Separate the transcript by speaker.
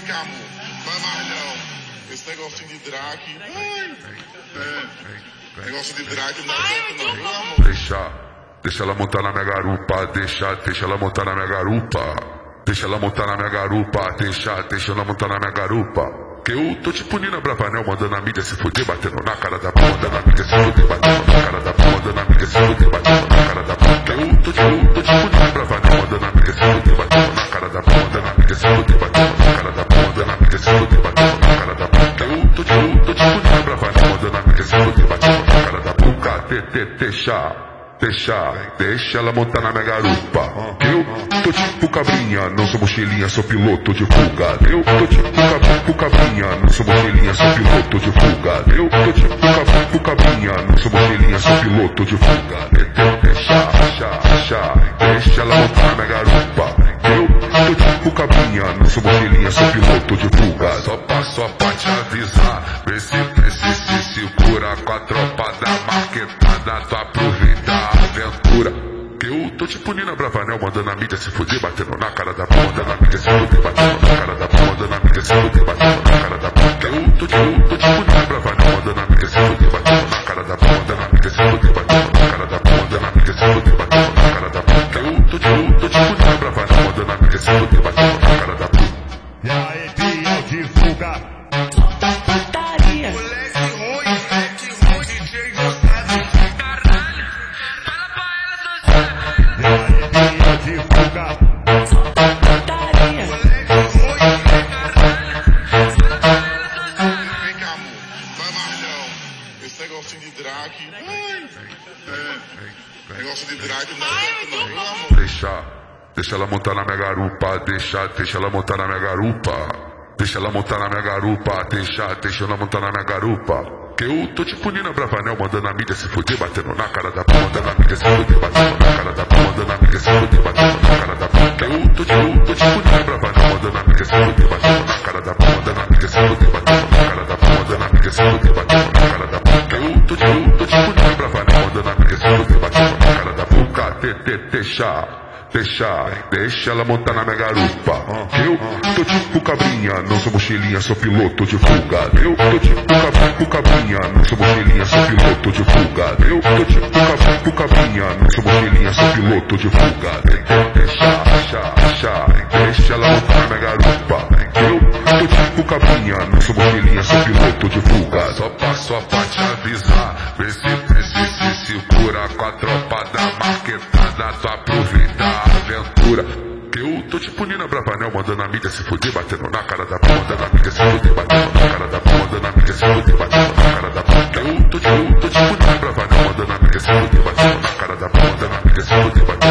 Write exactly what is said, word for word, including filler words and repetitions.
Speaker 1: cá, amor. Vai mais não. Esse negocinho de drag. Ai, é. Negócio de drag não dá certo não, viu, amor?
Speaker 2: Deixa, deixa ela montar na minha garupa. Deixa, deixa ela montar na minha garupa. Deixa ela montar na minha garupa. Deixa, deixa ela montar na minha garupa. Que eu tô tipo Nina Bravanel, mandando a mídia se fuder, batendo na cara da porra, mandando a mídia se fuder, batendo na cara da porra, mandando a mídia se fuder, batendo na cara da porra. Que eu tô tipo, tô tipo Nina Bravanel, mandando a mídia se fuder, batendo na cara da porra, mandando a mídia se fuder, batendo na cara da porra, mandando a mídia se fuder, batendo na cara da porra. Que eu tô tipo, tô tipo Nina Bravanel, mandando a mídia se fuder, batendo na cara da porra. Te, te, deixa, deixa, deixa ela montar na minha garupa. Eu tô tipo cabrinha, não sou mochilinha, sou piloto de fuga. Eu tô tipo cabrinha, cabrinha, não sou mochilinha, sou piloto de fuga. Eu tô tipo cabrinha, cabrinha, não sou mochilinha, sou piloto de fuga. Deixa, deixa, deixa, deixa ela montar na minha garupa. Eu tô tipo cabrinha, não sou mochilinha, sou piloto de fuga. Só passo só pra te avisar, vê se precisa se segura com a tropa da marquetada, tu aproveita a aventura. Que eu tô tipo Nina Bravanel, mandando a mídia se fuder, batendo na cara da porra, mandando a mídia se fuder, batendo na cara da porra, mandando a mídia se fuder, batendo na cara da porra. Que eu tô tipo, tô tipo Nina Bravanel, mandando a mídia se fuder, batendo na cara da porra, mandando a mídia se fuder, batendo na cara da porra, mandando a mídia se fuder, batendo na cara da porra. Que eu tô tipo, tô tipo Nina Bravanel, mandando a mídia se fuder, batendo na cara da porra.
Speaker 3: E aí, Biel, divulga.
Speaker 4: Putaria.
Speaker 1: Moleque ruim, moleque ruim, D J não sabe. Caralho, fala pra ela, Sônia.
Speaker 3: E aí, Biel, divulga.
Speaker 4: Putaria.
Speaker 1: Moleque ruim, caralho, fala pra ela, Sônia. Vem cá, amor, vai mais não. Esse negocinho de drag. Ai, é. Negócio de drag não dá certo não, viu, amor?
Speaker 2: Deixa, deixa ela montar na minha garupa. Deixa, deixa ela montar na minha garupa. Deixa ela montar na minha garupa, deixa, deixa ela montar na minha garupa. Que eu tô tipo Nina Bravanel, mandando a mídia se fuder, batendo na cara da porra, mandando a mídia se fuder, batendo na cara da porra, mandando a mídia se fuder, batendo na cara da porra. Que eu tô tipo, tô tipo Nina Bravanel, mandando a mídia se fuder, batendo na cara da porra, mandando a mídia se fuder, batendo na cara da porra, mandando a mídia se fuder, batendo na cara da porra. Que eu tô tipo, tô tipo Nina Bravanel, mandando a mídia se fuder, batendo na cara da porra. Te, te, deixa. Deixa, deixa ela montar na minha garupa. Eu tô tipo cabrinha, não sou mochilinha, sou piloto de fuga. Eu tô tipo cabrinha, cabrinha, não sou mochilinha, sou piloto de fuga. Eu tô tipo cabrinha, cabrinha, não sou mochilinha, sou piloto de fuga. Deixa, deixa, deixa, deixa ela montar na minha garupa. Eu tô tipo cabrinha, não sou mochilinha, sou piloto de fuga. Só passo só pra te avisar, vê se precisa se segura com a tropa da marquetada, tu aproveita aventura. Que eu tô tipo Nina Bravanel, mandando a mídia se fuder, batendo na cara da porra, mandando a mídia se fuder, batendo na cara da porra, mandando a mídia se fuder, batendo na cara da porra. Que eu tô tipo, tô tipo Nina Bravanel, mandando a mídia se fuder, batendo na cara da porra, mandando a mídia se fuder, batendo